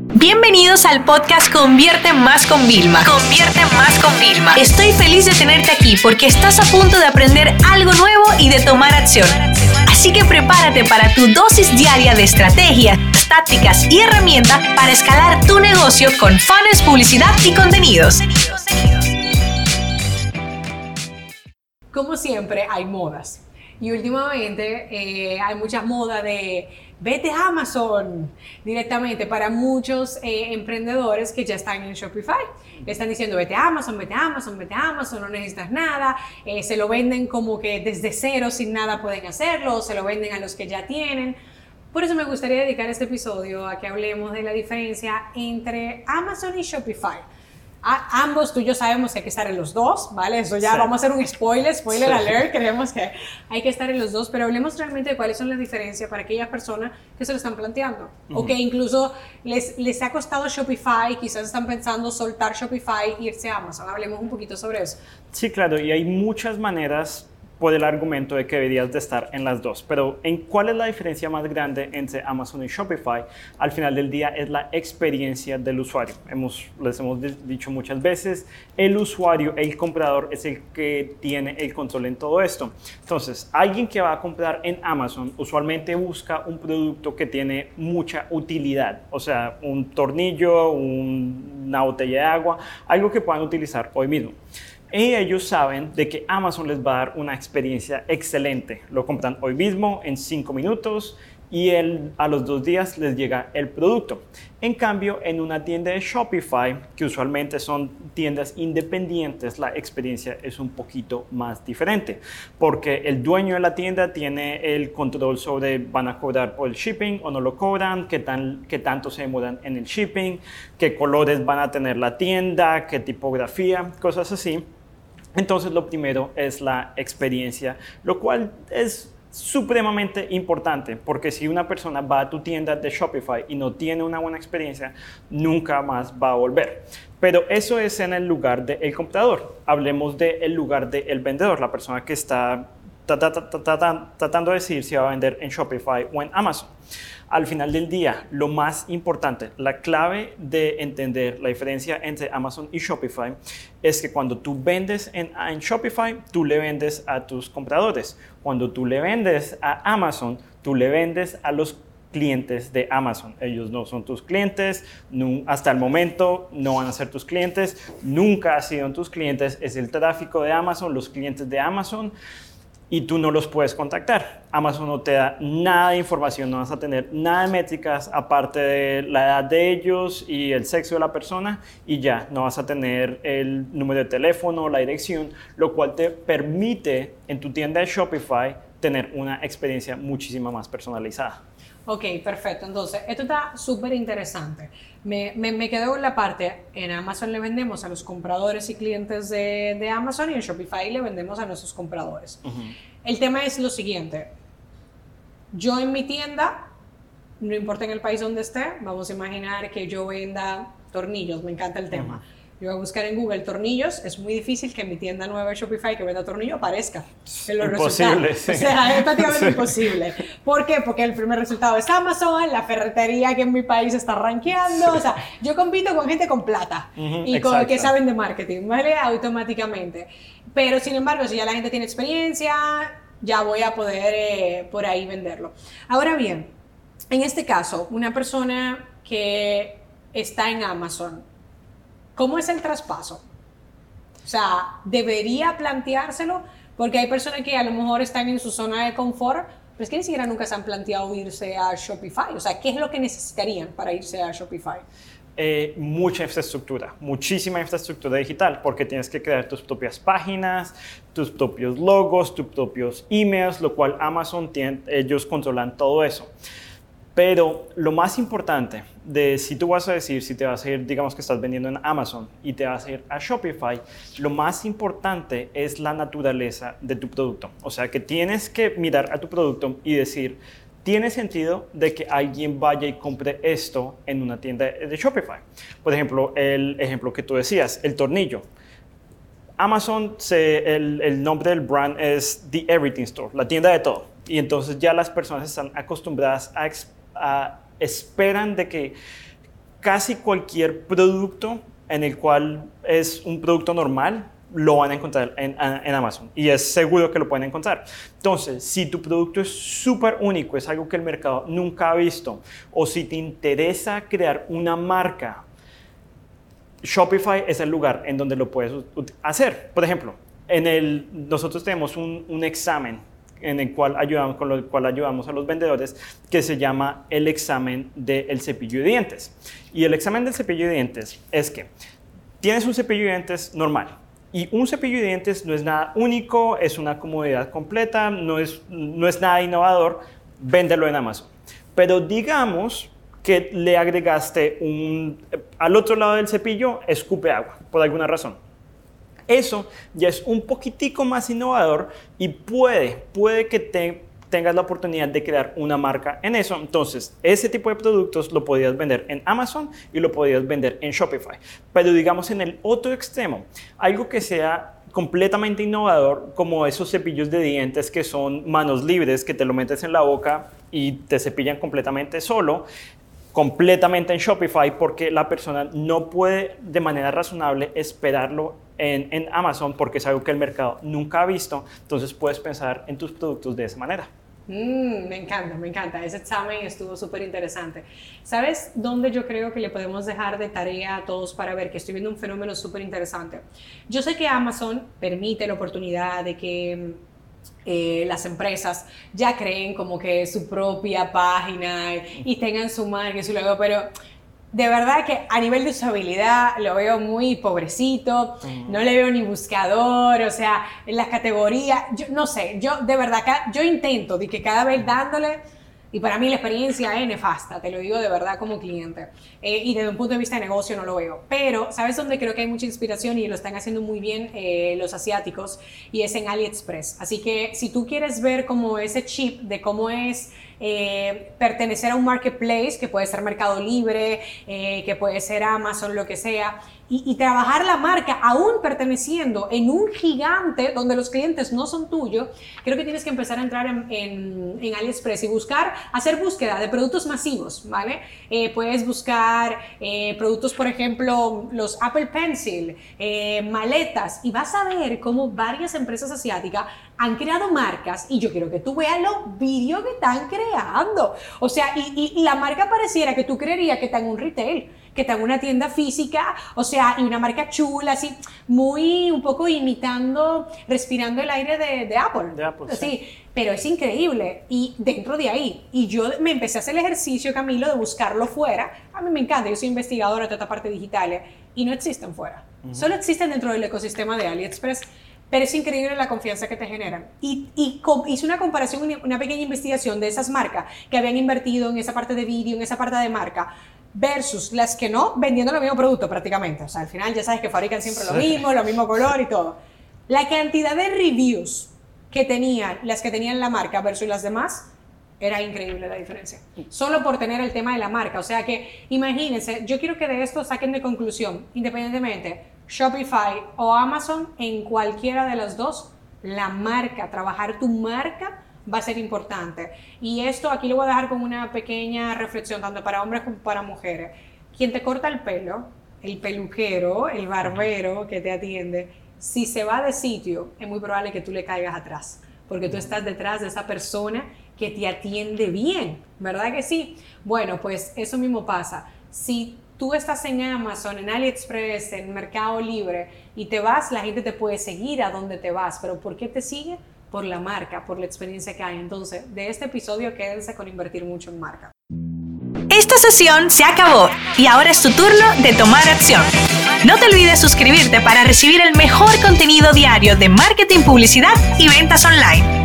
Bienvenidos al podcast Convierte Más con Vilma. Convierte Más con Vilma. Estoy feliz de tenerte aquí porque estás a punto de aprender algo nuevo y de tomar acción. Así que prepárate para tu dosis diaria de estrategias, tácticas y herramientas para escalar tu negocio con funnels, publicidad y contenidos. Como siempre, hay modas. Y últimamente hay muchas modas de vete a Amazon directamente para muchos emprendedores que ya están en Shopify. Le están diciendo vete a Amazon, vete a Amazon, vete a Amazon, no necesitas nada. Se lo venden como que desde cero, sin nada pueden hacerlo, o se lo venden a los que ya tienen. Por eso me gustaría dedicar este episodio a que hablemos de la diferencia entre Amazon y Shopify. Ambos tú y yo sabemos que hay que estar en los dos, ¿vale? Eso ya vamos a hacer un spoiler alert, creemos que hay que estar en los dos, pero hablemos realmente de cuáles son las diferencias para aquellas personas que se lo están planteando, o que incluso les ha costado Shopify, quizás están pensando soltar Shopify e irse a Amazon. Hablemos un poquito sobre eso. Sí, claro, y hay muchas maneras por el argumento de que deberías de estar en las dos, pero ¿cuál es la diferencia más grande entre Amazon y Shopify? Al final del día es la experiencia del usuario. Les hemos dicho muchas veces, el usuario, el comprador es el que tiene el control en todo esto. Entonces, alguien que va a comprar en Amazon usualmente busca un producto que tiene mucha utilidad, o sea, un tornillo, una botella de agua, algo que puedan utilizar hoy mismo. Y ellos saben de que Amazon les va a dar una experiencia excelente. Lo compran hoy mismo en 5 minutos y a los 2 días les llega el producto. En cambio, en una tienda de Shopify, que usualmente son tiendas independientes, la experiencia es un poquito más diferente, porque el dueño de la tienda tiene el control sobre van a cobrar por el shipping o no lo cobran, qué tanto se demoran en el shipping, qué colores van a tener la tienda, qué tipografía, cosas así. Entonces, lo primero es la experiencia, lo cual es supremamente importante, porque si una persona va a tu tienda de Shopify y no tiene una buena experiencia, nunca más va a volver. Pero eso es en el lugar del comprador. Hablemos del lugar del vendedor, la persona que está tratando de decidir si va a vender en Shopify o en Amazon. Al final del día, lo más importante, la clave de entender la diferencia entre Amazon y Shopify es que cuando tú vendes en Shopify, tú le vendes a tus compradores. Cuando tú le vendes a Amazon, tú le vendes a los clientes de Amazon. Ellos no son tus clientes, hasta el momento no van a ser tus clientes, nunca han sido tus clientes, es el tráfico de Amazon, los clientes de Amazon. Y tú no los puedes contactar. Amazon no te da nada de información, no vas a tener nada de métricas aparte de la edad de ellos y el sexo de la persona y ya, no vas a tener el número de teléfono, la dirección, lo cual te permite en tu tienda de Shopify tener una experiencia muchísimo más personalizada. Ok, perfecto. Entonces, esto está súper interesante. Me quedo en la parte, en Amazon le vendemos a los compradores y clientes de Amazon y en Shopify le vendemos a nuestros compradores. El tema es lo siguiente. Yo en mi tienda, no importa en el país donde esté, vamos a imaginar que yo venda tornillos, me encanta el tema. Yo voy a buscar en Google tornillos, es muy difícil que en mi tienda nueva de Shopify que venda tornillo aparezca en los imposible, resultados. sí. O sea, es prácticamente imposible. ¿Por qué? Porque el primer resultado es Amazon, la ferretería que en mi país está rankeando, o sea, yo compito con gente con plata y con que saben de marketing, ¿vale? Automáticamente. Pero sin embargo, si ya la gente tiene experiencia, ya voy a poder por ahí venderlo. Ahora bien, en este caso, una persona que está en Amazon, ¿cómo es el traspaso? O sea, ¿debería planteárselo? Porque hay personas que a lo mejor están en su zona de confort, pero es que ni siquiera nunca se han planteado irse a Shopify. O sea, ¿qué es lo que necesitarían para irse a Shopify? Mucha infraestructura, muchísima infraestructura digital, porque tienes que crear tus propias páginas, tus propios logos, tus propios emails, lo cual Amazon ellos controlan todo eso. Pero lo más importante de si tú vas a decir, si te vas a ir, digamos que estás vendiendo en Amazon y te vas a ir a Shopify, lo más importante es la naturaleza de tu producto. O sea, que tienes que mirar a tu producto y decir, ¿tiene sentido de que alguien vaya y compre esto en una tienda de Shopify? Por ejemplo, el ejemplo que tú decías, el tornillo. Amazon, el nombre del brand es The Everything Store, la tienda de todo. Y entonces ya las personas están acostumbradas esperan de que casi cualquier producto en el cual es un producto normal, lo van a encontrar en Amazon y es seguro que lo pueden encontrar. Entonces, si tu producto es súper único, es algo que el mercado nunca ha visto, o si te interesa crear una marca, Shopify es el lugar en donde lo puedes hacer. Por ejemplo, nosotros tenemos un examen con el cual ayudamos a los vendedores, que se llama el examen del cepillo de dientes. Y el examen del cepillo de dientes es que tienes un cepillo de dientes normal, y un cepillo de dientes no es nada único, es una comodidad completa, no es nada innovador, véndelo en Amazon. Pero digamos que le agregaste al otro lado del cepillo, escupe agua, por alguna razón. Eso ya es un poquitico más innovador y puede que tengas la oportunidad de crear una marca en eso. Entonces, ese tipo de productos lo podías vender en Amazon y lo podías vender en Shopify. Pero digamos en el otro extremo, algo que sea completamente innovador, como esos cepillos de dientes que son manos libres, que te lo metes en la boca y te cepillan completamente solo, completamente en Shopify, porque la persona no puede de manera razonable esperarlo en Amazon, porque es algo que el mercado nunca ha visto. Entonces puedes pensar en tus productos de esa manera. Me encanta. Ese examen estuvo súper interesante. ¿Sabes dónde yo creo que le podemos dejar de tarea a todos para ver? Que estoy viendo un fenómeno súper interesante. Yo sé que Amazon permite la oportunidad de que las empresas ya creen como que su propia página y tengan su marca y su logo, pero de verdad que a nivel de usabilidad lo veo muy pobrecito, no le veo ni buscador, o sea, en las categorías, yo no sé, yo de verdad, yo intento de que cada vez dándole, y para mí la experiencia es nefasta, te lo digo de verdad como cliente, y desde un punto de vista de negocio no lo veo, pero ¿sabes dónde creo que hay mucha inspiración y lo están haciendo muy bien los asiáticos? Y es en AliExpress. Así que si tú quieres ver como ese chip de cómo es pertenecer a un marketplace, que puede ser Mercado Libre, que puede ser Amazon, lo que sea, y trabajar la marca aún perteneciendo en un gigante donde los clientes no son tuyos, creo que tienes que empezar a entrar en AliExpress y hacer búsqueda de productos masivos, ¿vale? Puedes buscar productos, por ejemplo, los Apple Pencil, maletas, y vas a ver cómo varias empresas asiáticas han creado marcas, y yo quiero que tú veas los vídeos que están creando. O sea, y la marca pareciera que tú creerías que está en un retail, que está en una tienda física, o sea, y una marca chula, así, un poco imitando, respirando el aire de Apple. De Apple, sí. Pero es increíble, y dentro de ahí, y yo me empecé a hacer el ejercicio, Camilo, de buscarlo fuera. A mí me encanta, yo soy investigadora de toda esta parte digital, y no existen fuera. Solo existen dentro del ecosistema de AliExpress. Pero es increíble la confianza que te generan. Y hice una comparación, una pequeña investigación de esas marcas que habían invertido en esa parte de vídeo, en esa parte de marca, versus las que no, vendiendo el mismo producto prácticamente. O sea, al final ya sabes que fabrican siempre lo mismo color y todo. La cantidad de reviews que tenían, las que tenían la marca versus las demás, era increíble la diferencia. Solo por tener el tema de la marca. O sea que, imagínense, yo quiero que de esto saquen de conclusión, independientemente, Shopify o Amazon, en cualquiera de las dos, la marca, trabajar tu marca va a ser importante. Y esto aquí lo voy a dejar con una pequeña reflexión, tanto para hombres como para mujeres. Quien te corta el pelo, el peluquero, el barbero que te atiende, si se va de sitio, es muy probable que tú le caigas atrás, porque tú estás detrás de esa persona que te atiende bien, ¿verdad que sí? Bueno, pues eso mismo pasa. Si tú estás en Amazon, en AliExpress, en Mercado Libre y te vas, la gente te puede seguir a donde te vas. ¿Pero por qué te sigue? Por la marca, por la experiencia que hay. Entonces, de este episodio quédense con invertir mucho en marca. Esta sesión se acabó y ahora es tu turno de tomar acción. No te olvides suscribirte para recibir el mejor contenido diario de marketing, publicidad y ventas online.